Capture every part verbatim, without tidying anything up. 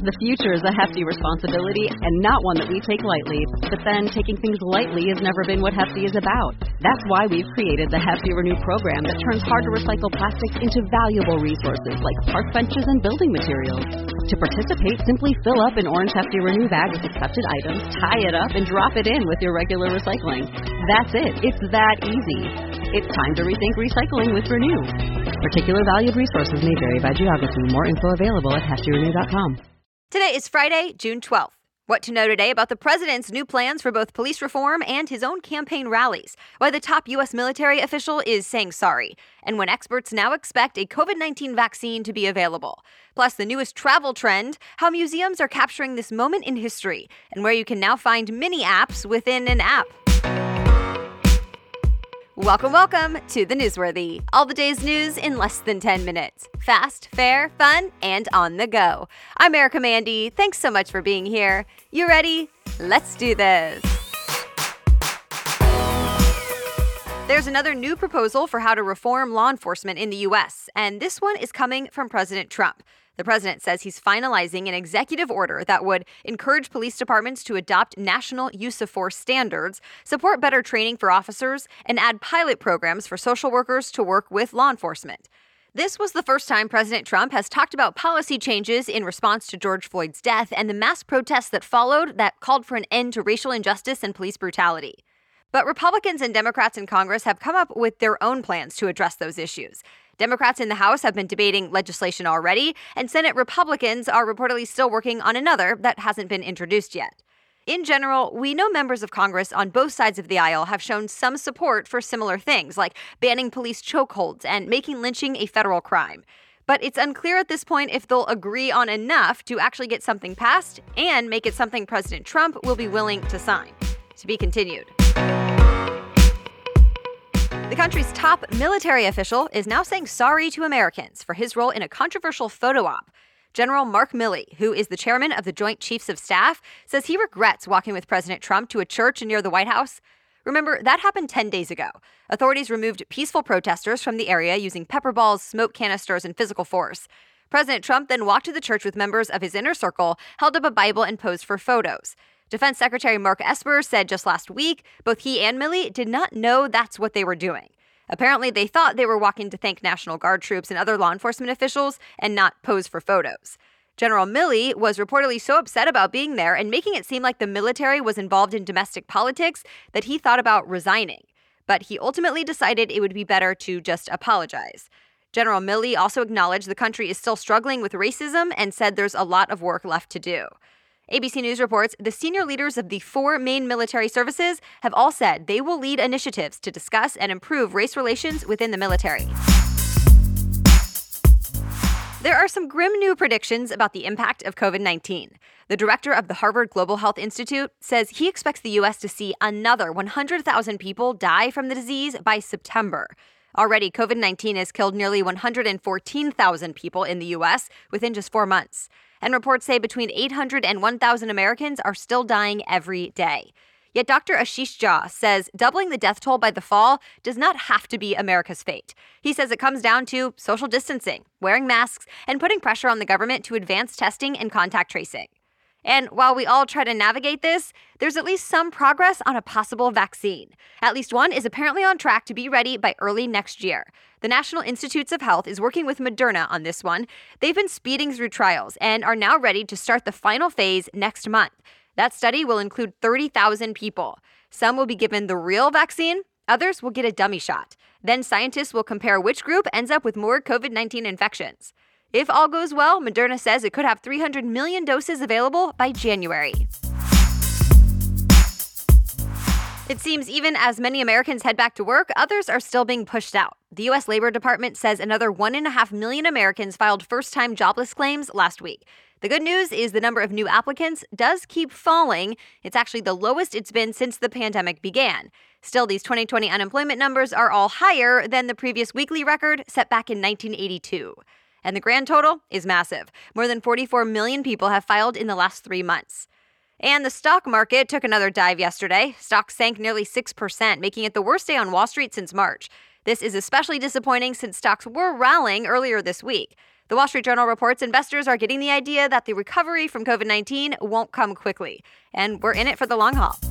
The future is a hefty responsibility and not one that we take lightly. But then, taking things lightly has never been what Hefty is about. That's why we've created the Hefty Renew program that turns hard-to-recycle plastics into valuable resources like park benches and building materials. To participate, simply fill up an orange Hefty Renew bag with accepted items, tie it up, and drop it in with your regular recycling. That's it. It's that easy. It's time to rethink recycling with Renew. Particular valued resources may vary by geography. More info available at hefty renew dot com. Today is Friday, June twelfth. What to know today about the president's new plans for both police reform and his own campaign rallies, why the top U S military official is saying sorry, and when experts now expect a covid nineteen vaccine to be available. Plus, the newest travel trend, how museums are capturing this moment in history, and where you can now find mini apps within an app. Welcome, welcome to the Newsworthy. All the day's news in less than ten minutes. Fast, fair, fun, and on the go. I'm Erica Mandy. Thanks so much for being here. You ready? Let's do this. There's another new proposal for how to reform law enforcement in the U S, and this one is coming from President Trump. The president says he's finalizing an executive order that would encourage police departments to adopt national use of force standards, support better training for officers, and add pilot programs for social workers to work with law enforcement. This was the first time President Trump has talked about policy changes in response to George Floyd's death and the mass protests that followed that called for an end to racial injustice and police brutality. But Republicans and Democrats in Congress have come up with their own plans to address those issues. Democrats in the House have been debating legislation already, and Senate Republicans are reportedly still working on another that hasn't been introduced yet. In general, we know members of Congress on both sides of the aisle have shown some support for similar things, like banning police chokeholds and making lynching a federal crime. But it's unclear at this point if they'll agree on enough to actually get something passed and make it something President Trump will be willing to sign. To be continued. The country's top military official is now saying sorry to Americans for his role in a controversial photo op. General Mark Milley, who is the chairman of the Joint Chiefs of Staff, says he regrets walking with President Trump to a church near the White House. Remember, that happened ten days ago. Authorities removed peaceful protesters from the area using pepper balls, smoke canisters, and physical force. President Trump then walked to the church with members of his inner circle, held up a Bible, and posed for photos. Defense Secretary Mark Esper said just last week both he and Milley did not know that's what they were doing. Apparently, they thought they were walking to thank National Guard troops and other law enforcement officials and not pose for photos. General Milley was reportedly so upset about being there and making it seem like the military was involved in domestic politics that he thought about resigning. But he ultimately decided it would be better to just apologize. General Milley also acknowledged the country is still struggling with racism and said there's a lot of work left to do. A B C News reports the senior leaders of the four main military services have all said they will lead initiatives to discuss and improve race relations within the military. There are some grim new predictions about the impact of covid nineteen. The director of the Harvard Global Health Institute says he expects the U S to see another one hundred thousand people die from the disease by September. Already, covid nineteen has killed nearly one hundred fourteen thousand people in the U S within just four months. And reports say between eight hundred and one thousand Americans are still dying every day. Yet Doctor Ashish Jha says doubling the death toll by the fall does not have to be America's fate. He says it comes down to social distancing, wearing masks, and putting pressure on the government to advance testing and contact tracing. And while we all try to navigate this, there's at least some progress on a possible vaccine. At least one is apparently on track to be ready by early next year. The National Institutes of Health is working with Moderna on this one. They've been speeding through trials and are now ready to start the final phase next month. That study will include thirty thousand people. Some will be given the real vaccine, others will get a dummy shot. Then scientists will compare which group ends up with more covid nineteen infections. If all goes well, Moderna says it could have three hundred million doses available by January. It seems even as many Americans head back to work, others are still being pushed out. The U S Labor Department says another one point five million Americans filed first-time jobless claims last week. The good news is the number of new applicants does keep falling. It's actually the lowest it's been since the pandemic began. Still, these twenty twenty unemployment numbers are all higher than the previous weekly record set back in nineteen eighty-two. And the grand total is massive. More than forty-four million people have filed in the last three months. And the stock market took another dive yesterday. Stocks sank nearly six percent, making it the worst day on Wall Street since March. This is especially disappointing since stocks were rallying earlier this week. The Wall Street Journal reports investors are getting the idea that the recovery from covid nineteen won't come quickly, and we're in it for the long haul.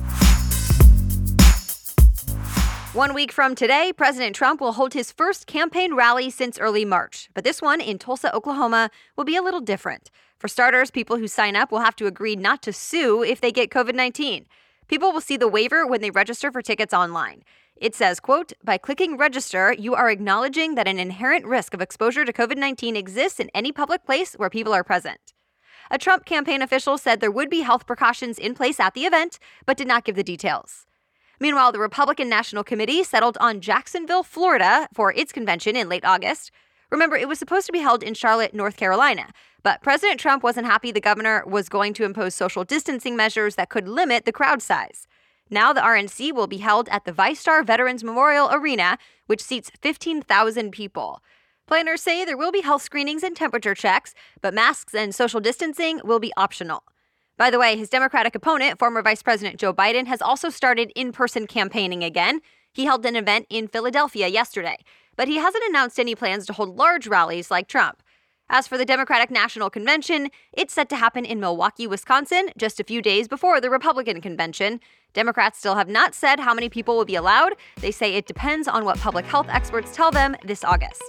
One week from today, President Trump will hold his first campaign rally since early March, but this one in Tulsa, Oklahoma, will be a little different. For starters, people who sign up will have to agree not to sue if they get covid nineteen. People will see the waiver when they register for tickets online. It says, quote, "By clicking register, you are acknowledging that an inherent risk of exposure to covid nineteen exists in any public place where people are present." A Trump campaign official said there would be health precautions in place at the event, but did not give the details. Meanwhile, the Republican National Committee settled on Jacksonville, Florida for its convention in late August. Remember, it was supposed to be held in Charlotte, North Carolina, but President Trump wasn't happy the governor was going to impose social distancing measures that could limit the crowd size. Now the R N C will be held at the VyStar Veterans Memorial Arena, which seats fifteen thousand people. Planners say there will be health screenings and temperature checks, but masks and social distancing will be optional. By the way, his Democratic opponent, former Vice President Joe Biden, has also started in-person campaigning again. He held an event in Philadelphia yesterday, but he hasn't announced any plans to hold large rallies like Trump. As for the Democratic National Convention, it's set to happen in Milwaukee, Wisconsin, just a few days before the Republican convention. Democrats still have not said how many people will be allowed. They say it depends on what public health experts tell them this August.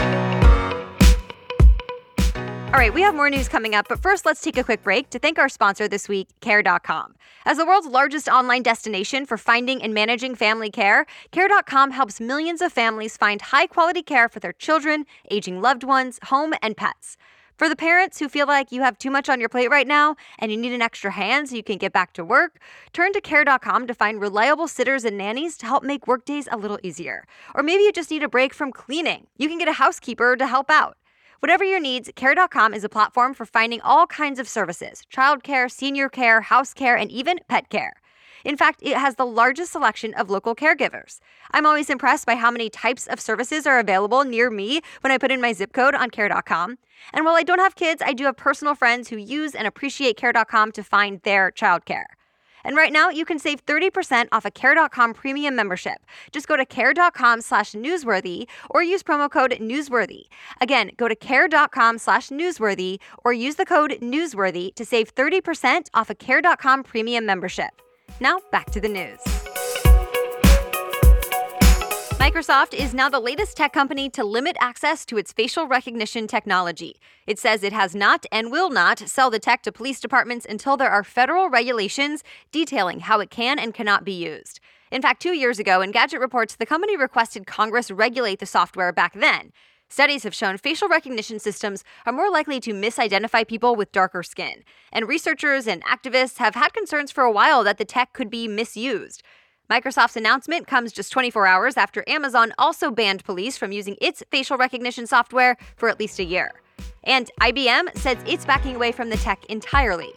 All right, we have more news coming up, but first let's take a quick break to thank our sponsor this week, care dot com. As the world's largest online destination for finding and managing family care, care dot com helps millions of families find high-quality care for their children, aging loved ones, home, and pets. For the parents who feel like you have too much on your plate right now and you need an extra hand so you can get back to work, turn to care dot com to find reliable sitters and nannies to help make workdays a little easier. Or maybe you just need a break from cleaning. You can get a housekeeper to help out. Whatever your needs, care dot com is a platform for finding all kinds of services: childcare, senior care, house care, and even pet care. In fact, it has the largest selection of local caregivers. I'm always impressed by how many types of services are available near me when I put in my zip code on care dot com. And while I don't have kids, I do have personal friends who use and appreciate care dot com to find their childcare. And right now, you can save thirty percent off a care dot com premium membership. Just go to care dot com slash newsworthy or use promo code newsworthy. Again, go to care dot com slash newsworthy or use the code newsworthy to save thirty percent off a care dot com premium membership. Now, back to the news. Microsoft is now the latest tech company to limit access to its facial recognition technology. It says it has not and will not sell the tech to police departments until there are federal regulations detailing how it can and cannot be used. In fact, two years ago, in Gadget Reports, the company requested Congress regulate the software back then. Studies have shown facial recognition systems are more likely to misidentify people with darker skin. And researchers and activists have had concerns for a while that the tech could be misused. Microsoft's announcement comes just twenty-four hours after Amazon also banned police from using its facial recognition software for at least a year. And I B M says it's backing away from the tech entirely.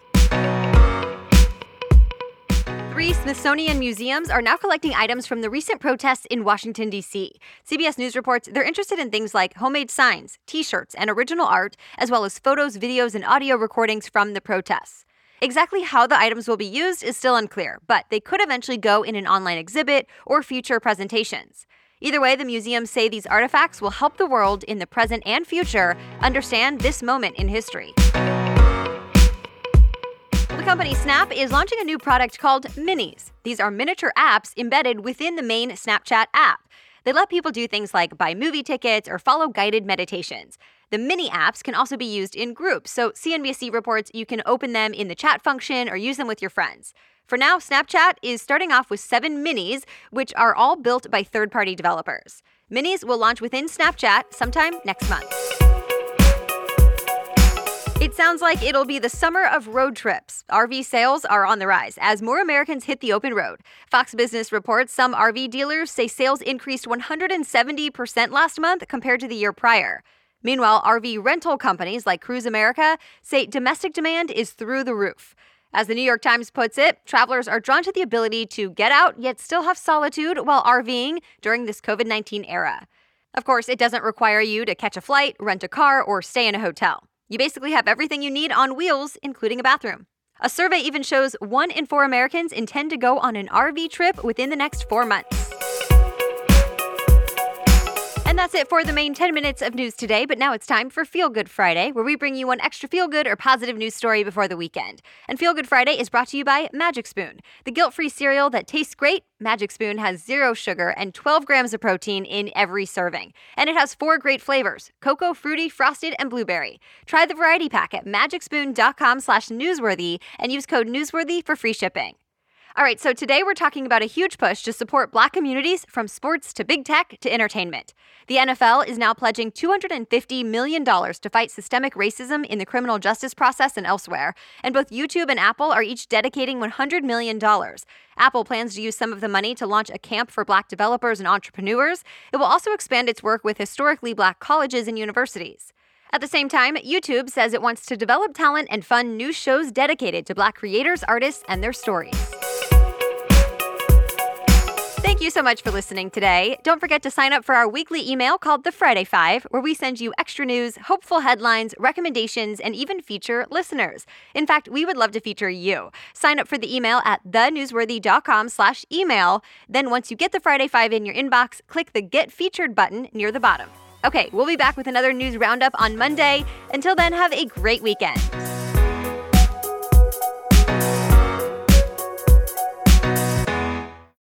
Three Smithsonian museums are now collecting items from the recent protests in Washington, D C. C B S News reports they're interested in things like homemade signs, t-shirts, and original art, as well as photos, videos, and audio recordings from the protests. Exactly how the items will be used is still unclear, but they could eventually go in an online exhibit or future presentations. Either way, the museums say these artifacts will help the world in the present and future understand this moment in history. The company Snap is launching a new product called Minis. These are miniature apps embedded within the main Snapchat app. They let people do things like buy movie tickets or follow guided meditations. The mini apps can also be used in groups, so C N B C reports you can open them in the chat function or use them with your friends. For now, Snapchat is starting off with seven Minis, which are all built by third-party developers. Minis will launch within Snapchat sometime next month. It sounds like it'll be the summer of road trips. R V sales are on the rise as more Americans hit the open road. Fox Business reports some R V dealers say sales increased one hundred seventy percent last month compared to the year prior. Meanwhile, R V rental companies like Cruise America say domestic demand is through the roof. As the New York Times puts it, travelers are drawn to the ability to get out yet still have solitude while RVing during this covid nineteen era. Of course, it doesn't require you to catch a flight, rent a car, or stay in a hotel. You basically have everything you need on wheels, including a bathroom. A survey even shows one in four Americans intend to go on an R V trip within the next four months. And And that's it for the main ten minutes of news today, but now it's time for Feel Good Friday, where we bring you one extra feel-good or positive news story before the weekend. And Feel Good Friday is brought to you by Magic Spoon, the guilt-free cereal that tastes great. Magic Spoon has zero sugar and twelve grams of protein in every serving. And it has four great flavors: cocoa, fruity, frosted, and blueberry. Try the variety pack at magicspoon.com slash newsworthy and use code newsworthy for free shipping. All right, so today we're talking about a huge push to support Black communities from sports to big tech to entertainment. The N F L is now pledging two hundred fifty million dollars to fight systemic racism in the criminal justice process and elsewhere, and both YouTube and Apple are each dedicating one hundred million dollars. Apple plans to use some of the money to launch a camp for Black developers and entrepreneurs. It will also expand its work with historically Black colleges and universities. At the same time, YouTube says it wants to develop talent and fund new shows dedicated to Black creators, artists, and their stories. Thank you so much for listening today. Don't forget to sign up for our weekly email called The Friday Five, where we send you extra news, hopeful headlines, recommendations, and even feature listeners. In fact, we would love to feature you. Sign up for the email at thenewsworthy.com slash email. Then once you get The Friday Five in your inbox, click the Get Featured button near the bottom. Okay, we'll be back with another news roundup on Monday. Until then, have a great weekend.